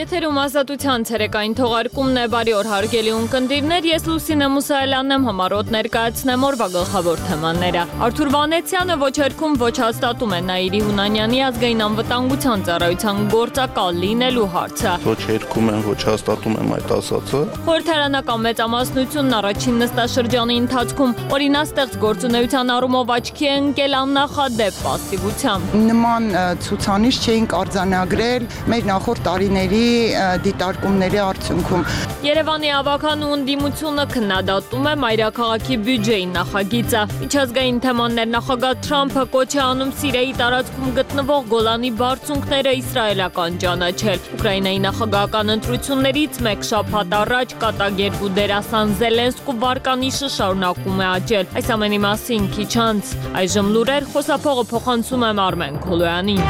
Եթերում ազատության ցերեկային թողարկումն է, բարի օր հարգելի ունկնդիրներ, ես Լուսինե Մուսայելյանն եմ, համառոտ ներկայացնեմ օրվա գլխավոր թեմաները։ Արթուր Վանեցյանը ոչ հերքում ոչ հաստատում է Նաիրի Հունանյանի ազգային անվտանգության ծառայության գործակալ լինելու հարցը։ Ոչ հերքում եմ, ոչ հաստատում եմ այդ ասածը։ Խորհրդարանական մեծամասնությունն առաջին նստաշրջանի ընթացքում օրինաստեղծ գործունեության առումով աչքի է ընկել աննախադեպ պասիվությամբ։ Նման ցուցանիշ չէինք արձանագրել մեր նախորդ տարիների դիտարկումների արդյունքում։ Երևանի ավականու ընդդիմությունը քննադատում է մայրաքաղաքի բյուջեի նախագիծը։ Միջազգային թեմաներ նախագահ Թրամփը կոչ է անում Սիրիայի տարածքում գտնվող Գոլանի բարձունքները իսրայելական ճանաչել։ Ուկրաինայի նախագահական ընտրություններից մեկ շաբաթ առաջ կատակերգու դերասան Զելենսկու վարկանիշը շարունակում է աճել։ Այս ամենի մասին քիչ անց այժմ լուրեր, խոսափողը փոխանցում եմ Արմեն Քոլոյանին։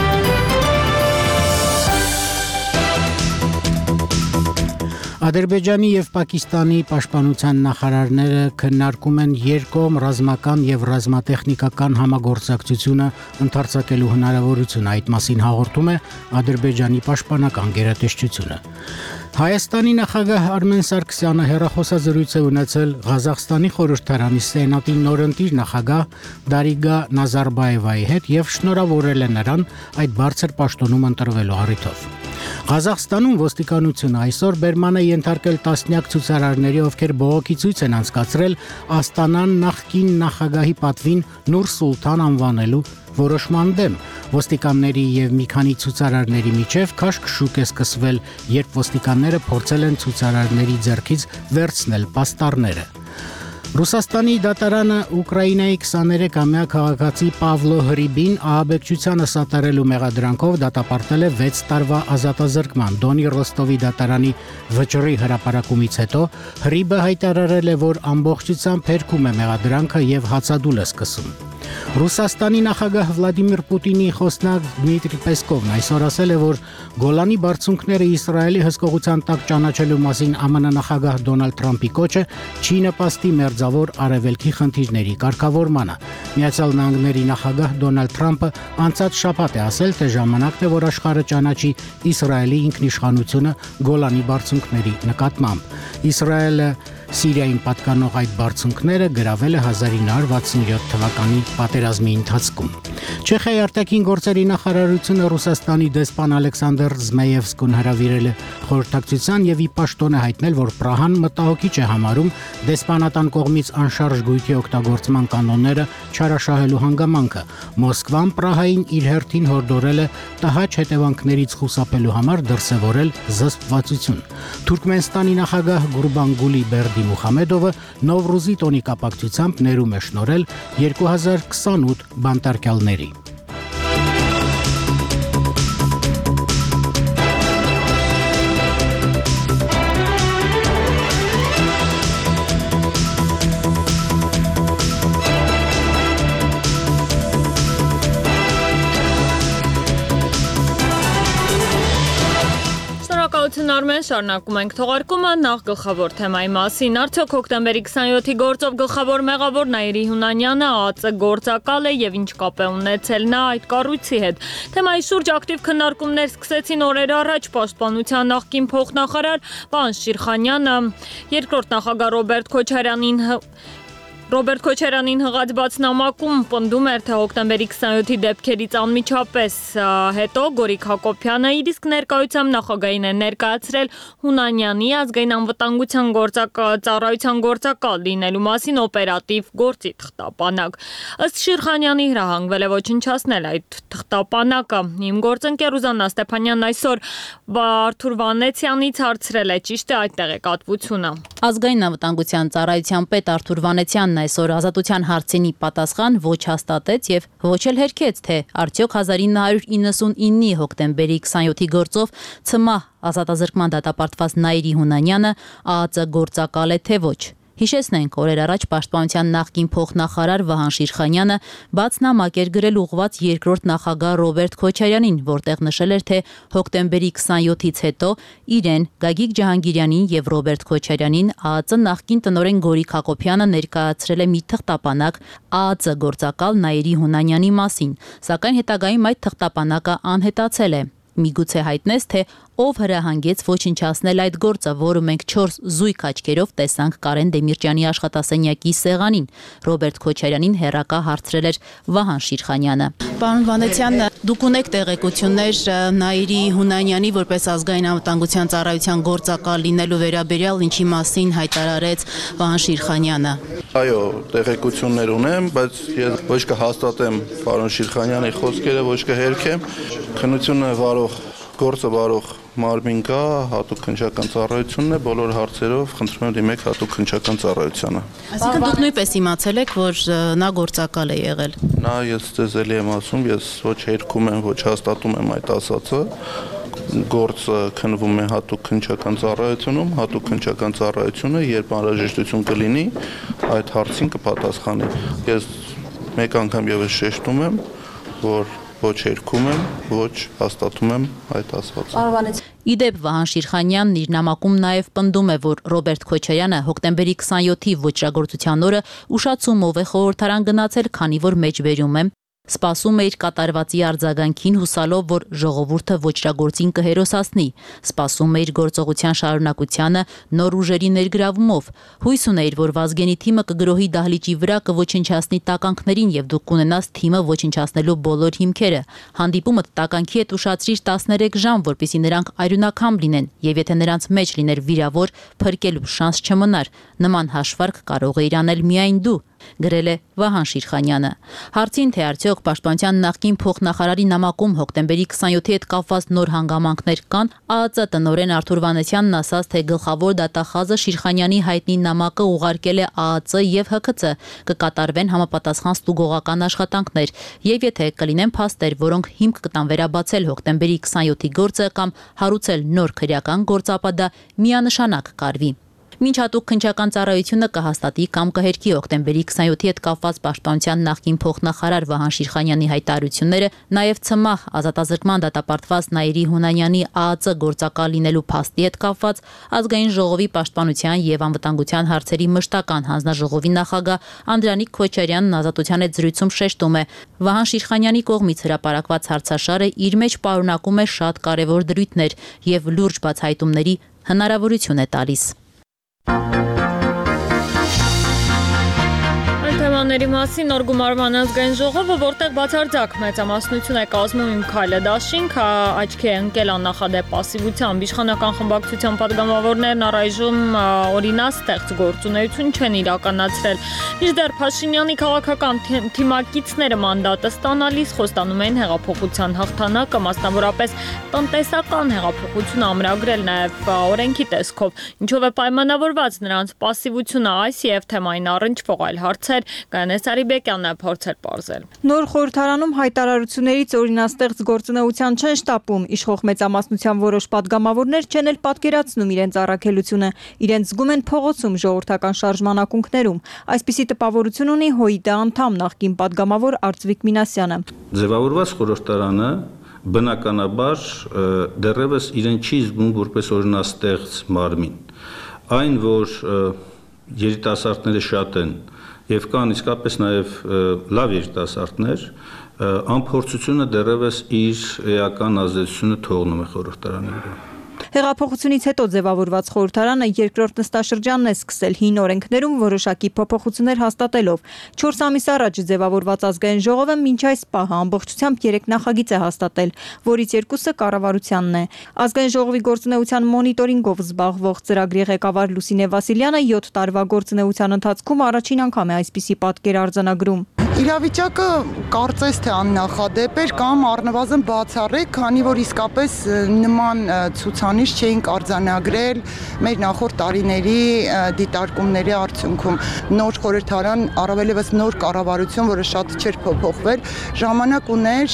Ադրբեջանի և Պակիստանի պաշտպանության նախարարները քննարկում են երկկողմ ռազմական և ռազմատեխնիկական համագործակցությունը ընդարձակելու հնարավորությունը, այդ մասին հաղորդում է Ադրբեջանի պաշտպանական գերատեսչությունը։ Հայաստանի նախագահ Արմեն Սարգսյանը հեռախոսազրույց է ունեցել Ղազախստանի խորհրդարանի սենատի նորընտիր նախագահ Դարիգա Նազարբաևայի հետ և շնորհավորել է նրան այդ բարձր պաշտոնում ընտրվելու առիթով։ Ղազախստանում ոստիկանությունը այսօր բերման է ենթարկել տասնյակ ցուցարարների, ովքեր բողոքի ցույց են անցկացրել Աստանան նախկին նախագահի պատվին Նուր Սուլթան անվանելու որոշման դեմ։ Ոստիկանների և մի քանի ցուցարարների միջև քաշքշուկ է սկսվել, երբ ոստիկանները փորձել են ցուցարարների ձեռքից վերցնել պաստառները։ Ռուսաստանի դատարանը Ուկրաինայի 23-ամյա քաղաքացի Պավլո Հրիբին ահաբեկչությանը սատարելու մեղադրանքով դատապարտել է 6 տարվա ազատազրկման։ Դոնի Ռոստովի դատարանի վճռի հրապարակումից հետո Հրիբը հայտարարել է, որ ամբողջությամբ հերքում է մեղադրանքը և հացադուլ է սկսում։ Ռուսաստանի նախագահ Վլադիմիր Պուտինի խոսնակ Դմիտրի Պեսկովն այսօր ասել է, որ Գոլանի բարձունքները Իսրայելի հսկողության տակ ճանաչելու մասին ԱՄՆ նախագահ Դոնալդ Թրամփի կոչը չի նպաստի մերձավոր արևելքի խնդիրների կարգավորմանը։ Միացյալ Նահանգների նախագահ Դոնալդ Թրամփը անցած շաբաթ է ասել, թե ժամանակն է, որ աշխարհը ճանաչի Իսրայելի ինքնիշխանությունը Գոլանի բարձունքների նկատմամբ։ Իսրայելը Սիրիային պատկանող այդ բարձունքները գրավել է 1967 թվականի պատերազմի ընթացքում։ Չեխիայի արտաքին գործերի նախարարությունը Ռուսաստանի դեսպան Ալեքսանդր Զմեևսկուն հրավիրել է խորհրդակցության և ի պաշտոն է հայտնել, որ Պրահան մտահոգիչ է համարում դեսպանատան կողմից անշարժ գույքի օգտագործման կանոնները չարաշահելու հանգամանքը։ Մոսկվան Պրահային իր հերթին հորդորել է տհաճ հետևանքներից խուսափելու համար դրսևորել զսպվածություն։ Թուրքմենստանի նախագահ Գուրբանգուլի Բերդի Մուխամեդովը Նովրուզի տոնի կապակցությամբ ներում է շնորհել 2028 բանտարկյալների։ Արմեն, շարունակում ենք թողարկումը, նախ գլխավոր թեմայի մասին։ Արդյոք հոկտեմբերի 27-ի գործով գլխավոր մեղավոր Նաիրի Հունանյանը ԱԱԾ գործակալ է և ինչ կապ է ունեցել նա այդ կառույցի հետ։ Թեմայի շուրջ ակտիվ քննարկումներ սկսեցին օրեր առաջ Պաշտպանության նախկին փոխնախարար պարոն Շիրխանյանը, երկրորդ նախագահ Ռոբերտ Քոչարյանին հղած բացնամակում պնդում էր, թե հոկտեմբերի 27-ի դեպքերից անմիջապես հետո Գորիկ Հակոբյանը իր իսկ ներկայությամբ նախագահին է ներկայացրել Հունանյանի ազգային անվտանգության ծառայության գործակալ լինելու մասին օպերատիվ գործի թղթապանակ։ Ըստ Շիրխանյանի հրահանգվել է ոչնչացնել այդ թղթապանակը։ Իմ գործընկեր Ուզաննա Ստեփանյանն այսօր Արթուր Վանեցյանից հարցրել է ճիշտ է այդ տեղեկատվությունը։ Ազգային անվտանգության ծառայության պետ Արթուր Վանեցյանն այսօր ազատության հարցինի պատասխան ոչ հաստատեց եւ ոչ էլ հերքեց, թե արդյոք 1999-ի հոկտեմբերի 27-ի գործով ՑՄԱՀ ազատազրկման դատապարտված Նաիրի Հունանյանը ԱԱԾ գործակալ է, թե ոչ։ Հիշեցնենք, օրեր առաջ Պաշտպանության նախկին փոխնախարար Վահան Շիրխանյանը բաց նամակ էր գրել ուղղված երկրորդ նախագահ Ռոբերտ Քոչարյանին, որտեղ նշել էր, թե հոկտեմբերի 27-ից հետո իրեն, Գագիկ Ջահանգիրյանին եւ Ռոբերտ Քոչարյանին ԱԱԾ նախկին տնօրեն Գորիկ Հակոբյանը ներկայացրել է մի թղթապանակ ԱԱԾ գործակալ Նաիրի Հունանյանի մասին, սակայն հետագայում այդ թղթապանակը անհետացել է։ Միգուցե հայտնես, թե ով հրահանգեց ոչնչացնել այդ գործը, որը մենք 4 զույգ աչքերով տեսանք Կարեն Դեմիրճյանի աշխատասենյակի սեղանին։ Ռոբերտ Քոչարյանին հերակա հարցրել էր Վահան Շիրխանյանը։ Պարոն Վանեցյան, դուք ունեք տեղեկություններ Նաիրի Հունանյանի որպես ազգային անվտանգության ծառայության գործակալ լինելու վերաբերյալ, ինչի մասին հայտարարեց Վահան Շիրխանյանը։ Այո, տեղեկություններ ունեմ, բայց ես ոչ կհաստատեմ պարոն Շիրխանյանի խոսքերը, ոչ կհերքեմ։ Քննությունը գործը վարող մարմին կա, հատուկ քննչական ծառայությունն է, բոլոր հարցերով խնդրում եմ դիմեք հատուկ քննչական ծառայությանը։ Այսինքն դուք նույնպես իմացել եք, որ նա գործակալ է եղել։ Նա ես ձեզ էլի եմ ասում, ես ոչ հերքում եմ, ոչ հաստատում եմ այդ ասածը։ Գործը քննվում է հատուկ քննչական ծառայությունում, հատուկ քննչական ծառայությունը, երբ անհրաժեշտություն կլինի, այդ հարցին կպատասխանի։ Ես մեկ անգամ եւս շեշտում եմ, որ ոչ հերքում եմ, ոչ հաստատում եմ այդ ասվածը։ Իդեպ Վահան Շիրխանյանն իր նամակում նաև պնդում է, որ Ռոբերտ Քոչարյանը հոկտեմբերի 27-ի ոճրագործության օրը ուշացումով է խորհրդարան գնացել, քանի որ մեջբերում է սպասում է իր կատարվածի արձագանքին հուսալով, որ ժողովուրդը ոճրագործին կհերոսացնի, սպասում է իր գործողության շարունակությանը նոր ուժերի ներգրավումով, հույս ուներ, որ Վազգենի թիմը կգրոհի դահլիճի վրա կոչնչացնի տականքներին եւ դուք կունենաս թիմը ոչնչացնելու բոլոր հիմքերը։ Հանդիպումը տականքի հետ ուշացրիր 13 ժամ, որպեսզի նրանք արյունակամ լինեն, եւ եթե նրանց մեջ լիներ վիրավոր, փրկելու շանս չմնար։ Նման հաշվարկ կարող է իրանել միայն դու, գրել է Վահան Շիրխանյանը։ Հարցին, թե արդյոք Պաշտպանության նախկին փոխնախարարի նամակում հոկտեմբերի 27-ի հետ կապված նոր հանգամանքներ կան, ԱԱԾ տնօրեն Արթուր Վանեցյանն ասաց, թե գլխավոր դատախազը Շիրխանյանի հայտնի նամակը ուղարկել է ԱԱԾ եւ ՀՔՑ, կկատարվեն համապատասխան ստուգողական աշխատանքներ, եւ եթե կլինեն փաստեր, որոնք հիմք կտան վերաբացել հոկտեմբերի 27-ի գործը կամ հարուցել նոր քրեական գործապատա, միանշանակ կարվի։ Մինչ հատուկ քննչական ծառայությունը կհաստատի կամ կհերքի հոկտեմբերի 27-ի հետ կապված Պաշտպանության նախկին փոխնախարար Վահան Շիրխանյանի հայտարարությունները, նաև ՑՄԱՀ ազատազրկման դատապարտված Նաիրի Հունանյանի ԱԱԾ գործակալ լինելու փաստի հետ կապված Ազգային ժողովի պաշտպանության եւ անվտանգության հարցերի մշտական հանձնաժողովի նախագահ Անդրանիկ Քոչարյանն Ազատության հետ զրույցում շեշտում է, Վահան Շիրխանյանի կողմից հրապարակված հարցաշարը իր մեջ պարունակում է շատ կարևոր դրույթներ եւ լուրջ բացահայտումների հնարավորություն է տալիս։ Թեմաների մասին նոր գումարման ազգային ժողովը, որտեղ բացարձակ մեծամասնություն է կազմում Իմ քայլը դաշինք, աչքի է ընկել աննախադեպ պասիվությամբ, իշխանական խմբակցության падգամավորներն առայժմ օրինաստեղծ գործունեություն չեն իրականացրել։ Մինչդեռ Փաշինյանի քաղաքական թիմակիցները մանդատը ստանալիս խոստանում են հեղափոխության հաղթանակը, մասնավորապես տնտեսական հեղափոխություն ամրագրել նաև օրենքի տեսքով, ինչով է պայմանավորված նրանց պասիվությունը այս եւ թեմային առնչվող այլ հարցեր Գայանե Սարիբեկյանն է փորձել պարզել։ Նոր խորհրդարանում հայտարարություններից օրինաստեղծ գործունեության չեն շտապում, իշխող մեծամասնության որոշ падգամավորներ չեն էլ պատկերացնում իրենց առաքելությունը, իրենց զգում են փողոցում ժողովրդական շարժման ակունքներում։ Այսպիսի տպավորություն ունի ՀՅԴ անդամ նախկին падգամավոր Արծվիկ Մինասյանը։ Ձևավորված խորհրդարանը բնականաբար դեռևս իրեն չի զգում որպես օրինաստեղծ մարմին։ Այն, որ երիտասարդները շատ են եւ կան իսկապես նաեւ լավ երիտասարդներ, անփորձությունը դեռևս իր էական ազդեցությունը թողնում է խորհրդարանի վրա։ Հեղափոխությունից հետո ձևավորված խորհրդարանը երկրորդ նստաշրջանն է սկսել հին օրենքներում որոշակի փոփոխություններ հաստատելով։ 4 ամիս առաջ ձևավորված ազգային ժողովը մինչ այս պահը ամբողջությամբ 3 նախագիծ է հաստատել, որից 2-ը կառավարությանն է։ Ազգային ժողովի գործունեության մոնիտորինգով զբաղվող ծրագրի ղեկավար Լուսինե Վասիլյանը 7 տարվա գործունեության ընթացքում առաջին անգամ է այսպիսի պատկեր արձանագրում։ Իրավիճակը կարծես թե աննախադեպ էր կամ առնվազն բացառիկ, քանի որ իսկապես նման ցուցանիշ չէինք արձանագրել մեր նախորդ տարիների դիտարկումների արդյունքում։ Նոր խորհրդարան, առավելևս նոր կառավարություն, որը շատ չէր փոփոխվել, ժամանակ ուներ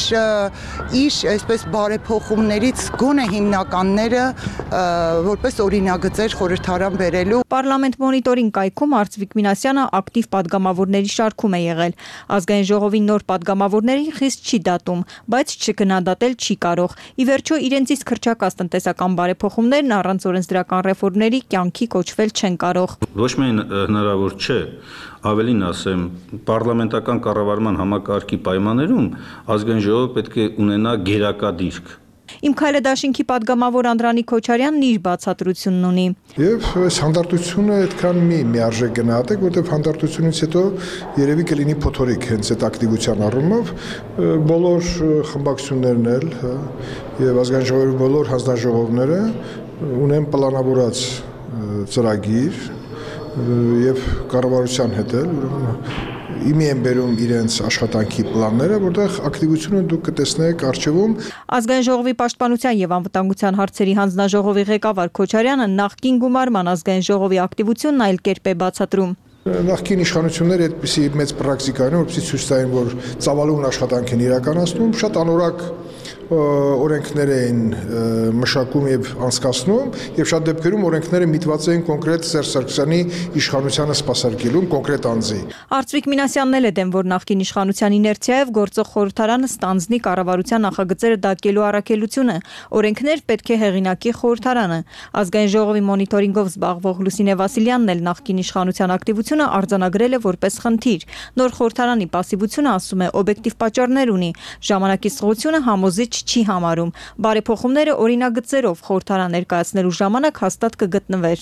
իր այսպես բարեփոխումներից գոնե հիմնականները որպես օրինագծեր խորհրդարան բերելու։ Պարլամենտ մոնիտորինգ կայքում Արծվիկ Մինասյանը ակտիվ падգամավորների շարքում է եղել։ Ազգային ժողովի նոր падգամավորներին խիստ չի դատում, բայց չքննադատել չի կարող։ Ի վերջո իրենցից քրճակած տնտեսական բարեփոխումներն առանց օրենսդրական ռեֆորմների կյանքի կոչվել չեն կարող։ Ոչ միայն հնարավոր չէ, ավելին ասեմ, պարլամենտական կառավարման համակարգի պայմաններում ազգային ժողովը պետք է ունենա գերակա դիրք։ Իմ քայլը դաշինքի падգամավոր Անդրանիկ Քոչարյանն իր բացատրությունն ունի։ Եվ այս հանդարտությունը այդքան մի արժեք գնահատեք, որտեղ հանդարտությունից հետո երևի կլինի փոթորիկ հենց այդ ակտիվության առումով բոլոր խմբակցություններն էլ եւ ազգային ժողովի բոլոր հանձնաժողովները ունեն պլանավորած ծրագիր եւ կառավարության հետ էլ իմի են բերում իրենց աշխատանքի պլանները, որտեղ ակտիվությունը դուք կտեսնեք արժևում։ Ազգային ժողովի պաշտպանության եւ անվտանգության հարցերի հանձնաժողովի ղեկավար Քոչարյանը նախկին գումարման ազգային ժողովի ակտիվությունն այլ կերպ է բացատրում։ Նախկին իշխանությունները այդպիսի մեծ պրակտիկա են, որպեսզի ցույց տային, որ ծավալուն աշխատանք են իրականացնում, շատ անորակ օրենքներ են մշակում եւ անցկացնում եւ շատ դեպքերում օրենքները միտված են կոնկրետ Սերժ Սարգսյանի իշխանությանը սպասարկելու կոնկրետ անձի։ Արծվիկ Մինասյանն էլ է դեմ, որ նախկին իշխանության իներցիայով գործող խորհրդարանը ստանձնի կառավարության նախագծերը դակելու առաքելությունը։ Օրենքներ պետք է հեղինակի խորհրդարանը։ Ազգային ժողովի մոնիտորինգով զբաղվող Լուսինե Վասիլյանն էլ նախկին իշխանության ակտիվությունը արձանագրել է որպես խնդիր։ Նոր խորհրդարանի պասիվությունը, ասում է, օբյեկտիվ պատճառներ ունի։ Ժամանակի սղությունը համոզիչ չի համարում։ Բարեփոխումները օրինագծերով խորհրդարան ներկայացնելու ժամանակ հաստատ կգտնվեր։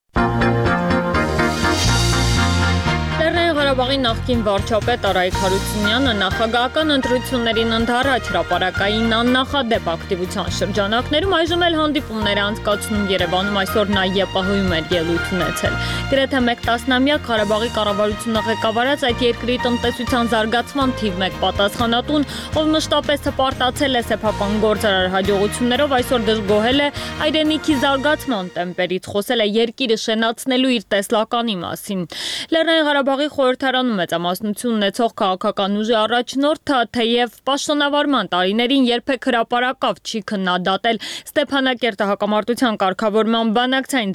Ղարաբաղի նախկին վարչապետ Արայիկ Հարությունյանը նախագահական ընտրություններին ընդառաջ հրապարակային աննախադեպ ակտիվության շրջանակներում այժմ էլ հանդիպումներ անցկացնում Երևանում, այսօր նա ԵՊՀ-ում էր ելույթ ունեցել։ Գրեթե 1 տասնամյակ Ղարաբաղի կառավարությունը ղեկավարած այդ երկրի տնտեսության զարգացման թիվ 1 պատասխանատուն, ով մշտապես հպարտացել է սեփական գործարար հաջողություններով, այսօր դժգոհել է հայրենիքի զարգացման տեմպերից, խոսել է երկիրը շենացնելու իր տեսլականի մասին։ Լեռնային Ղարաբաղի խորհրդարանում մեծամասնություն ունեցող քաղաքական ուժի առաջնորդը թեև պաշտոնավարման տարիներին երբեք հրապարակավ չի քննադատել Ստեփանակերտը հակամարտության կարգավորման բանակցային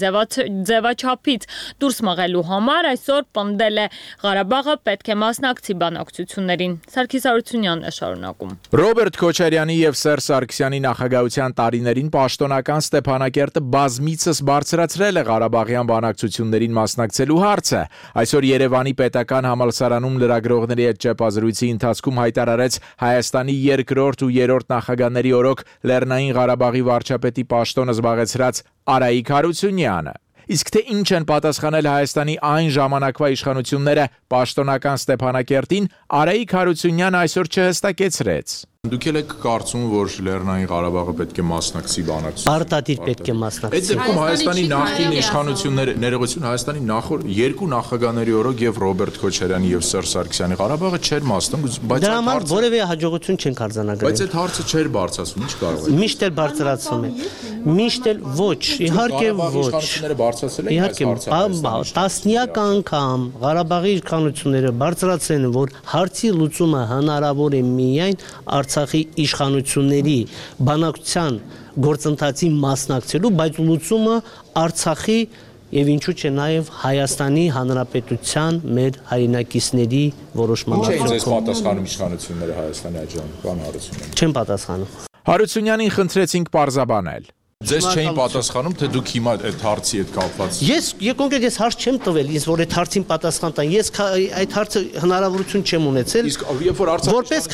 ձևաչափից դուրս մղելու համար, այսօր պնդել է Ղարաբաղը պետք է մասնակցի բանակցություններին։ Սարգիս Արությունյանն է շարունակում։ Ռոբերտ Քոչարյանի եւ Սերժ Սարգսյանի նախագահության տարիներին պաշտոնական Ստեփանակերտը բազմիցս բարձրացրել է Ղարաբաղյան բանակցություններին մասնակցելու հարցը։ Այսօր Երևանի պետական համալսարանում լրագրողների հետ ճեպազրույցի ընթացքում հայտարարեց Հայաստանի երկրորդ ու երրորդ նախագահների օրոք Լեռնային Ղարաբաղի վարչապետի պաշտոնը զբաղեցրած Արայիկ Հարությունյանը։ Իսկ թե ինչ են պատասխանել Հայաստանի այն ժամանակվա իշխանությունները պաշտոնական Ստեփանակերտին, Արայիկ Հարությունյանը այսօր չհստակեցրեց։ Դուք եք կարծում, որ Լեռնային Ղարաբաղը պետք է մասնակցի բանակցություններին։ Պարտադիր պետք է մասնակցի։ Այդ դեպքում Հայաստանի նախկին իշխանությունները, ներողություն, Հայաստանի նախորդ երկու նախագահների օրոք եւ Ռոբերտ Քոչարյանի եւ Սերժ Սարգսյանի Ղարաբաղը չէր մասնակցում, բայց դրա համար որևէ հաջողություն չենք արձանագրել։ Բայց այդ հարցը չէր բարձրացվում, ինչ կարող է։ Միշտ էլ բարձրացում է։ Միշտ էլ ոչ, իհարկե ոչ։ Իշխանությունները բարձրացել են այս հարցը։ Տասնյակ անգամ Ղարաբաղի իշխանությունները բարձրացրել են, որ հարցի լուծումը հնարավոր է միայն Արցախի իշխանությունների բանակցության գործընթացի մասնակցելու, բայց լուծումը Արցախի եւ ինչու՞ չէ նաեւ Հայաստանի Հանրապետության մեր հայրենակիցների որոշման արդյունքում։ Ինչ պատասխանում իշխանությունները Հայաստանի աջան, բան Հարությունյան։ Չեն պատասխանում։ Հարությունյանին խնդրեցինք պարզաբանել։ Ձեզ չէին պատասխանում, թե դուք հիմա այդ հարցի հետ կապված։ Ես կոնկրետ հարց չեմ տվել, ինձ որ այդ հարցին պատասխան տան։ Ես այդ հարցը հնարավորություն չեմ ունեցել։ Իսկ երբ որ որպես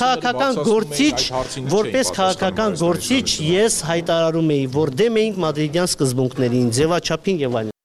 քաղաքական գործիչ ես հայտարարում էի, որ դեմ էինք մադրիդյան սկզբունքներին, ձևաչափին եւ այլն։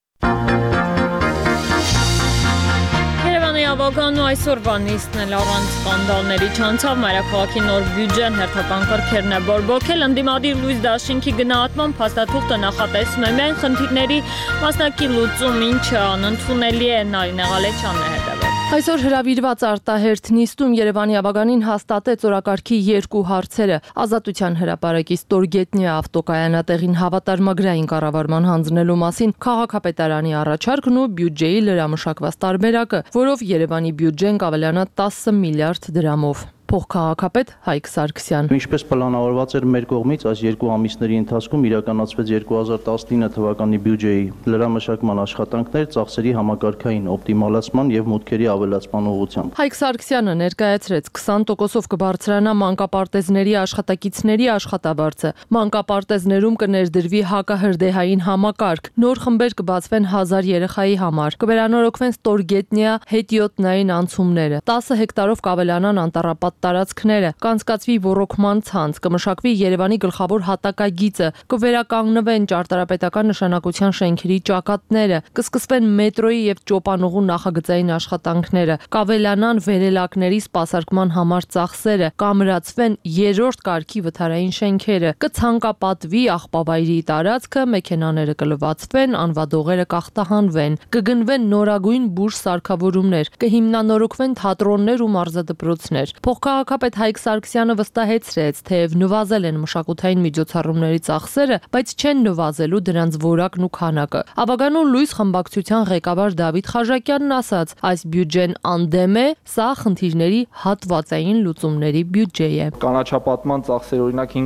Ավագանու այսօրվա նիստն էլ առանց սկանդալների չանցավ, մայրաքաղաքի նոր բյուջեն հերթական կրքերն է բորբոքել, ընդդիմադիր Լույս Դաշինքի գնահատման փաստաթուղթը նախատեսում է միայն խնդիրների մասնակի լուծում, ինչը անընդունելի է, Նարինե Ղալեչյանն է հետևել։ Այսօր հրավիրված արտահերթ նիստում Երևանի ավագանին հաստատեց օրակարգի երկու հարցերը՝ Ազատության հրապարակի Ստորգետնյա ավտոկայանատեղին հավատարմագրային կառավարման հանձնելու մասին քաղաքապետարանի առաջարկն ու բյուջեի լրամշակված տարբերակը, որով Երևանի բյուջեն կավելանա 10 միլիարդ դրամով։ Փոխքաղաքապետ Հայկ Սարգսյան։ Ինչպես պլանավորված էր մեր կողմից, այս երկու ամիսների ընթացքում իրականացվեց 2019 թվականի բյուջեի լրամշակման աշխատանքներ ծախսերի համակարգային օպտիմալացման եւ մուտքերի ավելացման ուղղությամբ։ Հայկ Սարգսյանը ներկայացրեց 20%-ով կբարձրանա մանկապարտեզների աշխատակիցների աշխատավարձը, մանկապարտեզներում կներդրվի հակահրդեհային համակարգ, նոր խմբեր կբացվեն 1000 երեխայի համար, կվերանորոգվեն Ստորգետնյա հետիոտնային անցումները, 10 հեկտարով կավելանան անտառապատ հարված տարածքները, կանցկացվի ռոռոկման ցանց, կմշակվի Երևանի գլխավոր հատակագիծը, կվերականգնվեն ճարտարապետական նշանակության շենքերի ճակատները, կսկսվեն մետրոյի եւ ճոպանուղու նախագծային աշխատանքները, կավելանան վերելակների սպասարկման համար ծախսերը, կամրացվեն երրորդ կարգի վթարային շենքերը, կցանկապատվի աղբավայրի տարածքը, մեքենաները կլվացվեն, անվադողերը կախտահանվեն, կգնվեն նորագույն բուրժ սարքավորումներ, կհիմնանորոգվեն թատրոններ ու մարզադպրոցներ։ Փոխքաղաքապետ Հայկ Սարգսյանը վստահեցրեց, թեև նվազել են մշակութային միջոցառումների ծախսերը, բայց չեն նվազելու դրանց որակն ու քանակը։ Ավագանու լույս խմբակցության ղեկավար Դավիթ Խաժակյանն ասաց, այս բյուջեն անդեմ է, սա խնդիրների հատվածային լուծումների բյուջե է։ Կանաչապատման ծախսերը օրինակ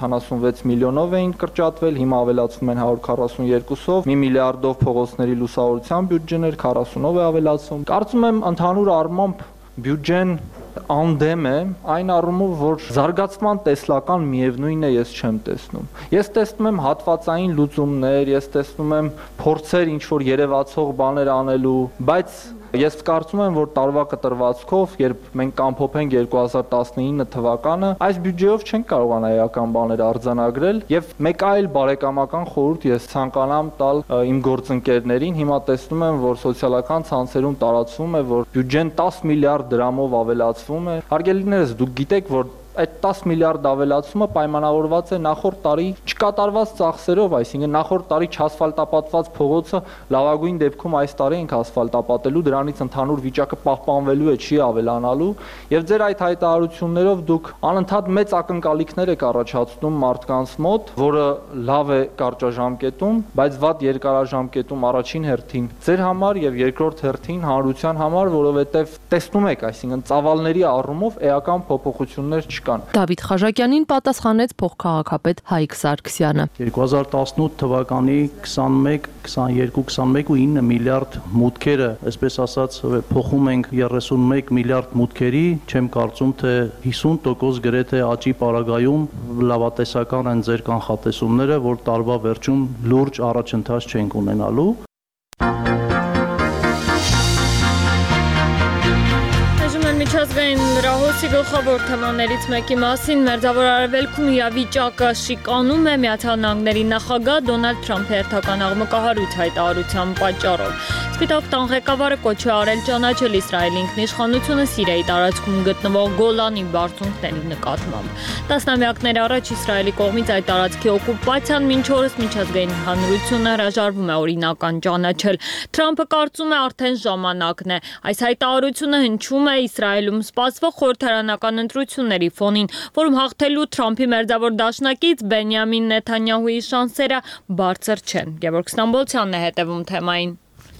576 միլիոնով էին կրճատվել, հիմա ավելացվում են 142-ով, 1 միլիարդով փողոցների լուսավորության բյուջեներ 40-ով է ավելացում։ Կարծում եմ ընդհանուր առմամբ բյուջեն անդեմ է, այն առումով, որ զարգացման տեսլական միևնույնն է ես չեմ տեսնում։ Ես տեսնում եմ հատվածային լուծումներ, ես տեսնում եմ փորձեր ինչ-որ երևացող բաներ անելու, բայց ես կարծում եմ, որ տարվա կտրվածքով, երբ մենք կամփոփենք 2019 թվականը, այս բյուջեով չենք կարողանա էական բաներ արձանագրել եւ մեկ այլ բարեկամական խորհուրդ ես ցանկանամ տալ իմ գործընկերներին, հիմա տեսնում եմ, որ սոցիալական ցանցերում տարածվում է, որ բյուջեն 10 միլիարդ դրամով ավելացվում է։ Հարգելիներս, դուք գիտեք, որ այդ 10 միլիարդ ավելացումը պայմանավորված է նախորդ տարի չկատարված ծախսերով, այսինքն նախորդ տարի չասֆալտապատված փողոցը լավագույն դեպքում այս տարի ենք ասֆալտապատելու, դրանից ընդհանուր վիճակը պահպանվելու է, չի ավելանալու, եւ ձեր այդ հայտարարություններով դուք անընդհատ մեծ ակնկալիքներ եք առաջացնում մարդկանց մոտ, որը լավ է կարճաժամկետում, բայց վատ երկարաժամկետում առաջին հերթին ձեր համար եւ երկրորդ հերթին հանրության համար, որովհետեւ տեսնում եք, այսինքն ծավալների առումով էական փոփոխություններ չկան։ Դավիթ Խաժակյանին պատասխանեց փոխքաղաքապետ Հայկ Սարգսյանը։ 2018 թվականի 21, 22, 21 ու 9 միլիարդ մուտքերը, այսպես ասած, փոխում ենք 31 միլիարդ մուտքերի, չեմ կարծում, թե 50% գրեթե աճի պարագայում լավատեսական են ձեր կանխատեսումները, որ տարվա վերջում լուրջ առաջընթաց չենք ունենալու։ Միջազգային լրահոսի գլխավոր թեմաներից մեկի մասին Մերձավոր Արևելքում իրավիճակը շիկանում է Միացյալ Նահանգների նախագահ Դոնալդ Թրամփի հերթական աղմկահարույց հայտարարության պատճառով։ Սպիտակ տան ղեկավարը կոչ է արել ճանաչել Իսրայելի ինքնիշխանությունը Սիրիայի տարածքում գտնվող Գոլանի բարձունքների նկատմամբ։ Տասնամյակներ առաջ Իսրայելի կողմից այդ տարածքի օկուպացիան մինչ օրս միջազգային հանրությունը հրաժարվում է օրինական ճանաչել։ Թրամփը կարծում է արդեն ժամանակն է։ Այս հայտարարությունը հնչում է Իսրայելում սպասվող խորհրդարանական ընտրությունների ֆոնին, որում հաղթելու Թրամփի մերձավոր դաշնակից Բենյամին Նեթանյահուի շանսերը բարձր չեն։ Գևորգ Ստամբոլցյանն է հետևում թեմային։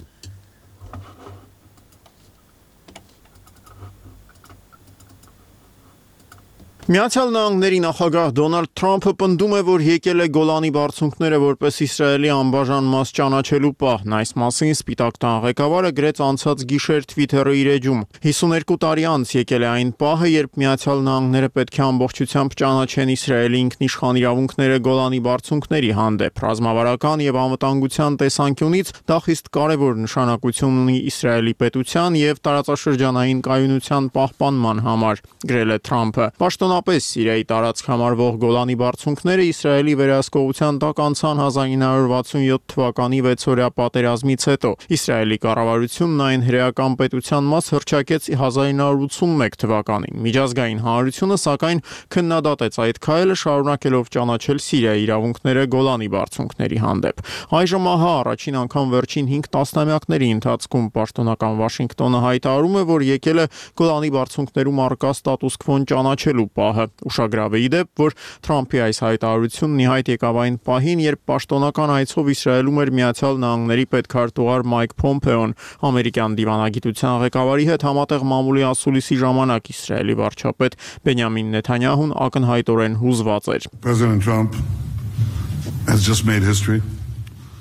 Միացյալ Նահանգների նախագահ Դոնալդ Թրամփը պնդում է, որ եկել է Գոլանի բարձունքները որպես Իսրայելի անբաժան մաս ճանաչելու պահն։ Այս մասին Սպիտակ տան ղեկավարը գրեց անցած գիշեր Twitter-ի իր էջում։ 52 տարի անց եկել է այն պահը, երբ Միացյալ Նահանգները պետք է ամբողջությամբ ճանաչեն Իսրայելի ինքնիշխան իրավունքները Գոլանի բարձունքների հանդեպ։ Ռազմավարական եւ անվտանգության տեսանկյունից դա խիստ կարևոր նշանակություն ունի Իսրայելի պետության եւ տարածաշրջանային կայունության պահպանման համար, գրել է Թրամփը։ Պաշտոնապես Սիրիայի տարածք համարվող Գոլանի բարձունքները Իսրայելի վերահսկողության տակ անցան 1967 թվականի 6-օրյա պատերազմից հետո։ Իսրայելի կառավարությունն այն հրեական պետության մաս հռչակեց 1981 թվականին։ Միջազգային հանրությունը սակայն քննադատեց այդ քայլը, շարունակելով ճանաչել Սիրիայի իրավունքները Գոլանի բարձունքների հանդեպ։ Այժմ ահա առաջին անգամ վերջին 5 տասնամյակների ընթացքում պաշտոնական Վաշինգտոնը հայտարարում է, որ եկել է Գոլանի բարձունքներում առկա ստատուս քվոն ճանաչելու պահը։ Ուշագրավ է ի դեպ, որ Թրամփի այս հայտարարությունն ի հայտ եկավ այն պահին, երբ պաշտոնական այցով Իսրայելում էր Միացյալ Նահանգների պետքարտուղար Մայք Փոմփեոն։ Ամերիկյան դիվանագիտության ղեկավարի հետ համատեղ մամուլի ասուլիսի ժամանակ Իսրայելի վարչապետ Բենյամին Նեթանյահուն ակնհայտորեն հուզված էր։ President Trump has just made history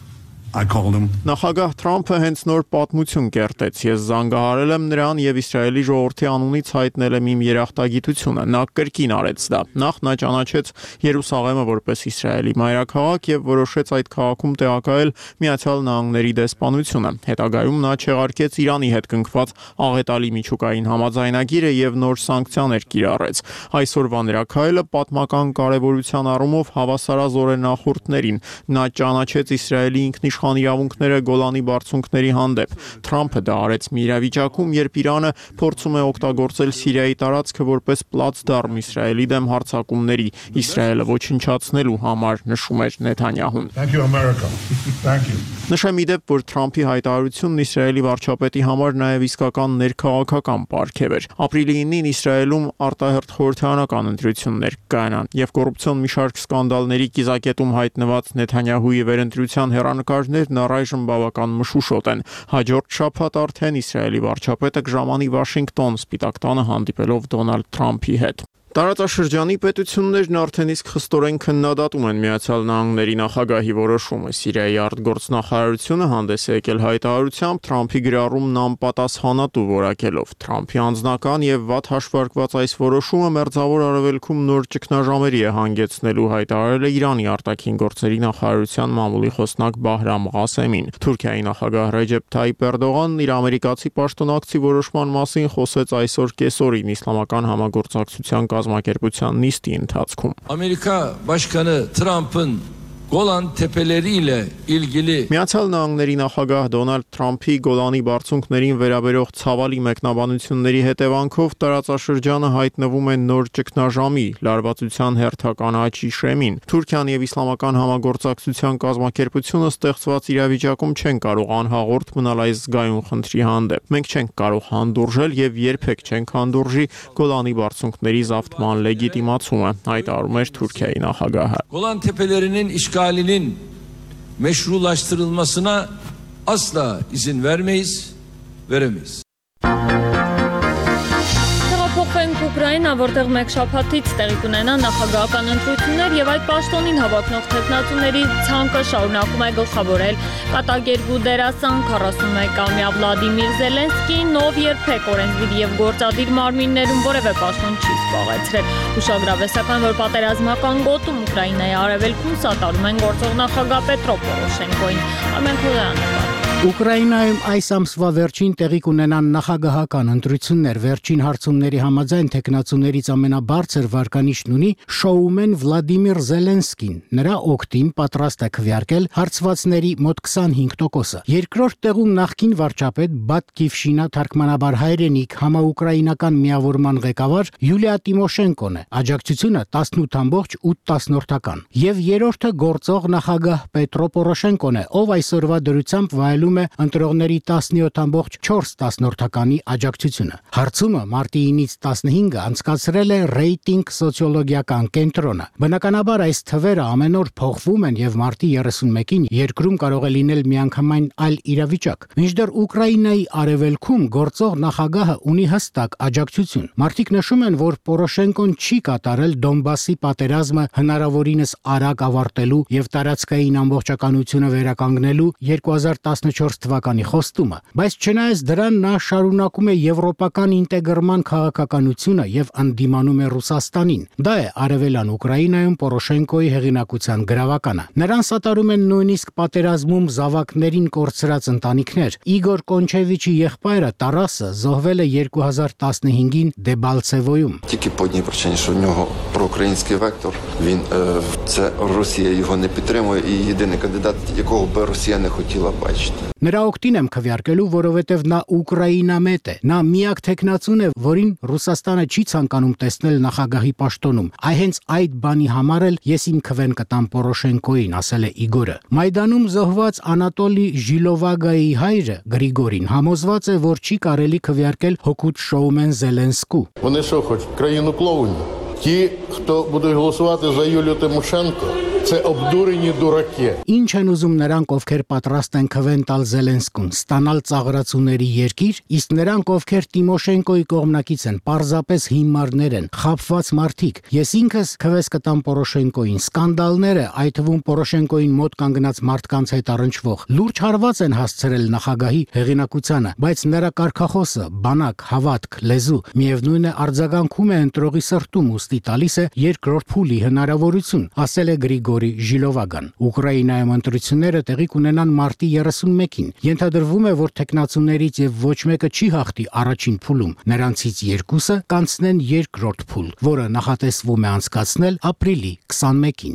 I called him. Նախագահ Թրամփը հենց նոր պատմություն կերտեց։ Ես զանգահարել եմ նրան եւ Իսրայելի ժողովրդի անունից հայտնել եմ իմ երախտագիտությունը։ Նա կրկին արեց դա։ Նախ նա ճանաչեց Երուսաղեմը որպես Իսրայելի մայրաքաղաք եւ որոշեց այդ քաղաքում տեղակայել Միացյալ Նահանգների դեսպանությունը։ Հետագայում նա չեղարկեց Իրանի հետ կնքված աղետալի միջուկային համաձայնագիրը եւ նոր սանկցիաներ կիրառեց։ Այսօրվա նրա քայլը պատմական կարեւորության առումով հավասարազոր է նախորդներին։ Նա ճանաչեց Իսրայելի ինքնիշխան իրավունքները Գոլանի բարձունքների հանդեպ։ Թրամփը դա արեց մի իրավիճակում, երբ Իրանը փորձում է օգտագործել Սիրիայի տարածքը որպես պլացդարմ Իսրայելի դեմ հարձակումների, Իսրայելը ոչնչացնելու համար, նշում էր Նեթանյահուն։ Thank you America. Thank you. Նշեմ ի դեպ, որ Թրամփի հայտարարությունն Իսրայելի վարչապետի համար նաև իսկական ներքաղաքական պարգև էր։ Ապրիլի 9-ին Իսրայելում արտահերթ խորհրդարանական ընտրություններ կայանան, եւ կոռուպցիոն մի շարք սկանդալների կիզակետում հայտնված Նեթանյահուի վերընտրության հեռանկարներն առայժմ բավական մշուշոտ են։ Հաջորդ շաբաթ արդեն Իսրայելի վարչապետը կժամանի Վաշինգտոն Սպիտակ տանը հանդիպելով Դոնալդ Թրամփի հետ։ Տարածաշրջանի պետություններն արդեն իսկ խստորեն քննադատում են Միացյալ Նահանգների նախագահի որոշումը։ Սիրիայի արտգործնախարարությունը հանդես է եկել հայտարարությամբ Թրամփի գրառումն անպատասխանատու որակելով։ Թրամփի անձնական եւ վատ հաշվարկված այս որոշումը Մերձավոր Արևելքում նոր ճգնաժամերի է հանգեցնելու, հայտարարել է Իրանի արտաքին գործերի նախարարության մամուլի խոսնակ Բահրամ Ղասեմին։ Թուրքիայի նախագահ Ռեջեփ Թայիփ Էրդողանն իր ամերիկացի պաշտոնակցի որոշման մասին խոսեց այսօր կեսօրին իսլամական համագործակցության կազմակերպության նիստի ընթացքում։ Amerika Başkanı Trump'ın Golan Tepeleri ile ilgili Միացյալ Նահանգների նախագահ Դոնալդ Թրամփի Գոլանի բարձունքներին վերաբերող ցավալի մեկնաբանությունների հետևանքով տարածաշրջանը հայտնվում է նոր ճգնաժամի, լարվածության հերթական աճի շեմին։ Թուրքիան եւ իսլամական համագործակցության կազմակերպությունը ստեղծված իրավիճակում չեն կարող անհաղորդ մնալ այս զգայուն խնդրի հանդեպ։ Մենք չենք կարող հանդուրժել եւ երբեք չենք հանդուրժի Գոլանի բարձունքների զավթման լեգիտիմացումը, հայտարարում էր Թուրքիայի նախագահը։ Golan Tepelerinin işgalinin meşrulaştırılmasına asla izin veremeyiz. Փոխվենք Ուկրաինա, որտեղ մեկ շաբաթից տեղի կունենա նախագահական ընտրություններ եւ այդ պաշտոնին հավակնող թեկնածուների ցանկը շարունակում է գլխավորել կատակերգու դերասան 41-ամյա Վլադիմիր Զելենսկին, ով երբեք օրենսդիր եւ գործադիր մարմիններում որևէ պաշտոն չի զբաղեցրել։ Ուշագրավեսական, որ պատերազմական գոտում Ուկրաինայի արևելքում սատարում են գործող նախագահ Պետրո Պորոշենկոին։ Արմեն Խոյանը Ուկրաինայում այս ամսվա վերջին տեղի կունենան նախագահական ընտրություններ։ Վերջին հարցումների համաձայն թեկնածուներից ամենաբարձր վարկանիշն ունի շոումեն Վլադիմիր Զելենսկին։ Նրա օգտին պատրաստ է քվեարկել հարցվածների մոտ 25%-ը։ Երկրորդ տեղում նախկին վարչապետ Բատկիվշինա թարգմանաբար հայրենիք համաուկրաինական միավորման ղեկավար Յուլիա Տիմոշենկոն է։ Աջակցությունը 18.8%։ Եվ երրորդը գործող նախագահ Պետրո Պորոշենկոն է, ով այսօրվա դրությամբ վայելում է ընտրողների 17.4%-ի աջակցությունը։ Հարցումը մարտի 9-ից 15-ը անցկացրել է ռեյտինգ սոցիոլոգիական կենտրոնը։ Բնականաբար այս թվերը ամեն օր փոխվում են եւ մարտի 31-ին երկրում կարող է լինել միանգամայն այլ իրավիճակ։ Մինչդեռ Ուկրաինայի արևելքում գործող նախագահը ունի հստակ աջակցություն։ Մարդիկ նշում են, որ Պորոշենկոն չի կատարել Դոնբասի պատերազմը հնարավորինս արագ ավարտելու եւ տարածքային ամբողջականությունը վերականգնելու 2014 թվականի խոստումը, բայց չնայած դրան նա շարունակում է եվրոպական ինտեգրման քաղաքականությունը եւ ընդդիմանում է Ռուսաստանին։ Դա է արևելյան Ուկրաինայում Պորոշենկոյի հեղինակության գրավականը։ Նրան սատարում են նույնիսկ պատերազմում զավակներին կորցրած ընտանիքներ։ Իգոր Կոնչևիչի եղբայրը Տարասը զոհվել է 2015-ին Դեբալցևոյում։ Тільки по одній причині, що в нього проукраїнський вектор, він це Росія його не підтримує і єдиний кандидат, якого би Росія не хотіла бачити. Նրա օգտին եմ քվեարկելու, որովհետև նա Ուկրաինամետ է։ Նա միակ թեկնածուն է, որին Ռուսաստանը չի ցանկանում տեսնել նախագահի պաշտոնում։ Հենց այդ բանի համար էլ ես իմ քվեն կտամ Պորոշենկոյին, ասել է Իգորը։ Մայդանում զոհված Անատոլի Ժիլովագայի հայրը Գրիգորին համոզված է, որ չի կարելի քվեարկել հօգուտ շոումեն Զելենսկու։ Вони що хочуть? Країну клоунів? Ті, хто будуть голосувати за Юлію Тимошенко, Це обдурені дураки. Ինչ են ուզում նրանք, ովքեր պատրաստ են քվեն տալ Զելենսկուն, ստանալ ծաղրացուների երկիր, իսկ նրանք, ովքեր Տիմոշենկոյի կողմնակից են, պարզապես հիմարներ են, խաբված մարդիկ։ Ես ինքս քվես կտամ Պորոշենկոյին, սկանդալները, այդ թվում Պորոշենկոյին մոտ կանգնած մարդկանց հետ առնչվող, լուրջ հարված են հասցրել նախագահի հեղինակությանը, բայց նրա կարգախոսը, բանակ, հավատք, լեզու, միևնույն է արձագանքում է ընտրողի սրտում, ուստի տալիս է երկրորդ փուլի հնարավորություն, ասել է Գրիգորի Ժիլովագան։ Ուկրաինայում ընտրությունները տեղի կունենան մարտի 31-ին։ Ենթադրվում է, որ տեխնացուներից եւ ոչ մեկը չի հաղթի առաջին փուլում։ Նրանցից երկուսը կանցնեն երկրորդ փուլ, որը նախատեսվում է անցկացնել ապրիլի 21-ին։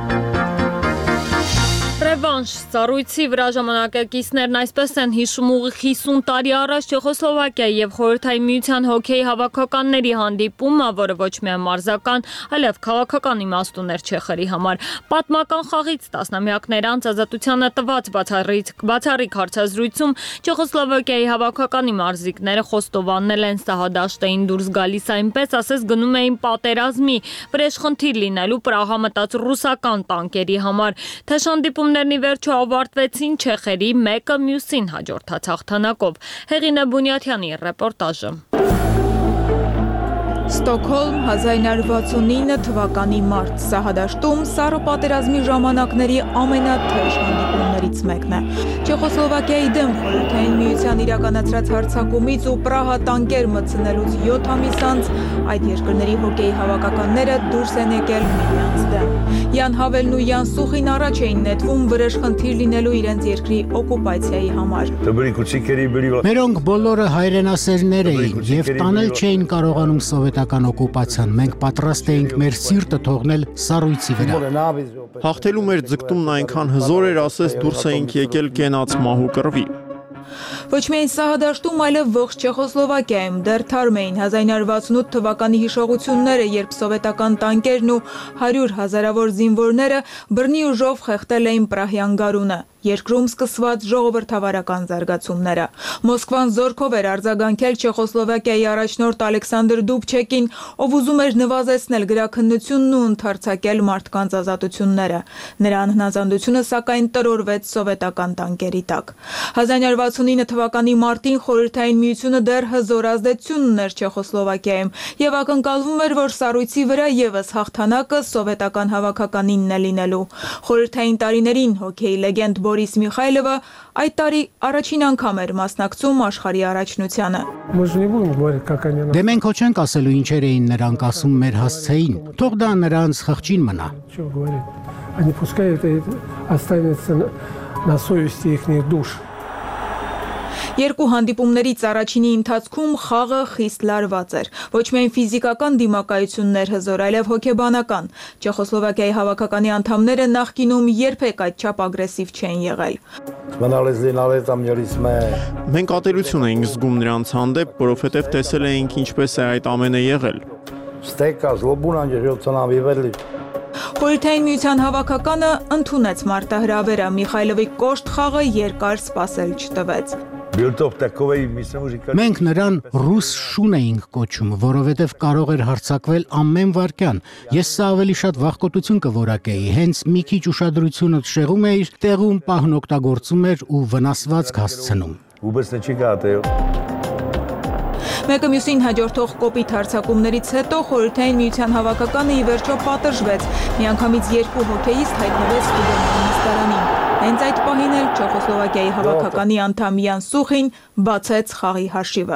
Ռևանշ Սառույցի վրա ժամանակակիցներն այսպես են հիշում ուղիղ 50 տարի առաջ Չեխոսլովակիայի եւ Խորհրդային Միության հոկեյի հավաքականների հանդիպումը, որը ոչ միայն մարզական, այլև քաղաքական իմաստ ուներ չեխերի համար։ Պատմական խաղից տասնամյակներ անց ազատությանը տված բացառիկ հարցազրույցում Չեխոսլովակիայի հավաքականի մարզիկները խոստովանել են սահադաշտային դուրս գալիս այնպես, ասես գնում էին պատերազմի, վրեժխնդիր լինելու պրահամտած ռուսական տանկերի համար։ Թե հանդիպումներն ի վերջո ավարտվեցին չեխերի մեկը մյուսին հաջորդած հաղթանակով։ Հեղինե Բունյաթյանի ռեպորտաժը։ Ստոկհոլմ 1969 թվականի մարտ Սահադաշտում սառը պատերազմի ժամանակների ամենաթեժ հանդիպումներից մեկն է։ Չեխոսլովակիայի դեմ Խորհրդային Միության իրականացրած հարձակումից ու Պրահա տանկեր մտցնելուց 7 ամիս անց այդ երկրների հոկեյի հավաքականները դուրս են եկել միմյանց դեմ։ Յան Հավելն ու Յան Սուխին առաջ էին նետվում վրեժխնդիր լինելու իրենց երկրի օկուպացիայի համար։ Մերոնք բոլորը հայրենասերներ էին եւ տանել չէին կարողանում սովետական օկուպացիան։ Մենք պատրաստ էինք մեր սիրտը թողնել Սառույցի վրա։ Հաղթելու մեր ձգտումն այնքան հզոր էր, ասես դուրս էինք եկել կենաց մահու կռվի։ Ոչ միայն Սահադաշտում, այլև ողջ Չեխոսլովակիայում դեռ թարմ էին 1968 թվականի հիշողությունները, երբ սովետական տանկերն ու 100 հազարավոր զինվորները բռնի ուժով խեղդել էին Պրահյան գարունը։ Երկրում սկսված ժողովրդավարական զարգացումները։ Մոսկվան զորքով էր արձագանքել Չեխոսլովակիայի առաջնորդ Ալեքսանդր Դուբչեկին, ով ուզում էր նվազեցնել գրաքննությունն ու ընդարձակել մարդկանց ազատությունները։ Նրա անհնազանդությունը սակայն տրորվեց սովետական տանկերի տակ։ 1969 թվականի մարտին Խորհրդային Միությունը դեռ հզոր ազդեցություն ուներ Չեխոսլովակիայում եւ ակնկալվում էր, որ Սառույցի վրա եւս հաղթանակը սովետական հավաքականինն է լինելու։ Խորհրդային տարիներին հոկեյի լեգենդ Բորիս Միխայլովը այդ տարի առաջին անգամ էր մասնակցում աշխարհի առաջնությանը։ Դե մենք հո չենք ասելու ինչեր էին նրանք ասում մեր հասցեին։ Թող դա նրանց խղճին մնա։ Երկու հանդիպումներից առաջինի ընթացքում խաղը խիստ լարված էր։ Ոչ միայն ֆիզիկական դիմակայություններ հզոր, այլև հոգեբանական։ Չեխոսլովակիայի հավաքականի անդամները նախկինում երբեք այդչափ ագրեսիվ չեն եղել։ Մենք ատելություն էինք զգում նրանց հանդեպ, որովհետև տեսել էինք ինչպես է այդ ամենը եղել։ Խորհրդային Միության հավաքականը ընդունեց մարտահրավերը, Միխայլովի կոշտ խաղը երկար սպասել չտվեց։ Մենք նրան ռուս շուն էինք կոչում, որովհետև կարող էր հարձակվել ամեն վայրկյան։ Ես սա ավելի շատ վախկոտություն կորակեի, հենց մի քիչ ուշադրությունը շեղում էիր, տեղում պահն օգտագործում էր ու վնասվածք հասցնում։ Մեկը մյուսին հաջորդող կոպիտ հարձակումներից հետո Խորհրդային Միության հավաքականը ի վերջո պատժվեց։ Միանգամից երկու հոկեյիստ հայտնվեց Ստուդենտի նստարանին։ Հենց այդ պահին էլ Չեխոսլովակիայի հավաքականի անդամ Յան Սուխին բացեց խաղի հաշիվը։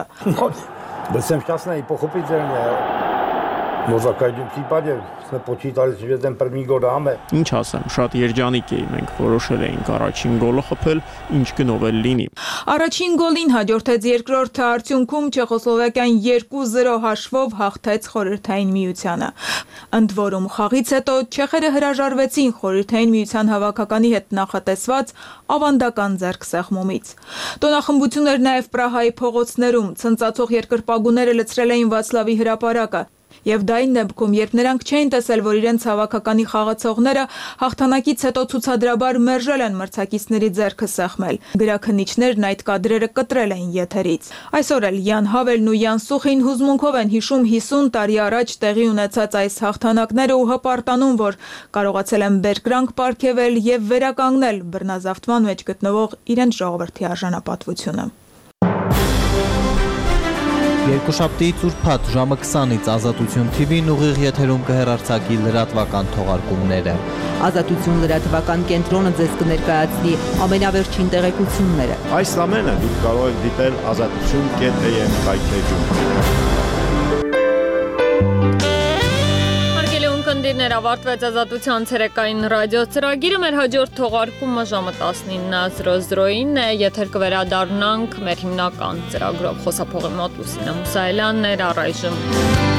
Ինչ ասեմ, շատ երջանիկ էի, մենք որոշել էինք առաջին գոլը խփել, ինչ գնով էլ լինի։ Առաջին գոլին հաջորդեց երկրորդը, արդյունքում Չեխոսլովակիան 2-0 հաշվով հաղթեց Խորհրդային Միությանը։ Ընդ որում խաղից հետո չեխերը հրաժարվեցին Խորհրդային Միության հավաքականի հետ նախատեսված ավանդական ձեռքսեղմումից։ Տոնախմբություն էր նաև Պրահայի փողոցներում, ցնծացող երկրպագուները լցրել էին Վացլավի հրապարակը։ Եվ դա այն դեպքում, երբ նրանք չէին տեսել, որ իրենց հավաքականի խաղացողները հաղթանակից հետո ցուցադրաբար մերժել են մրցակիցների ձեռքը սեղմել։ Գրաքննիչներն այդ կադրերը կտրել էին եթերից։ Այսօր էլ Յան Հավելն ու Յան Սուխին հուզմունքով են հիշում 50 տարի առաջ տեղի ունեցած այս հաղթանակները ու հպարտանում, որ կարողացել են բերկրանք պարգևել եւ վերականգնել բռնազավթման մեջ գտնվող իրենց ժողովրդի արժանապատվությունը։ Երկուշաբթիից ուրբաթ ժամը 20-ից Ազատություն TV-ն ուղիղ եթերում կհեռարձակի լրատվական թողարկումները։ Ազատություն լրատվական կենտրոնը ձեզ կներկայացնի ամենավերջին տեղեկությունները։ Այս ամենը դուք կարող եք դիտել azatutun.am կայքէջում։ Կնդիրներ ավարտվեց Ազատության ցերեկային ռադիո ծրագիրը, մեր հաջորդ թողարկումը ժամը 19:00-ին է, եթեր կվերադառնանք մեր հիմնական ծրագրով։ Խոսափողի մոտ Լուսինե Մուսայելյանն էր, առայժմ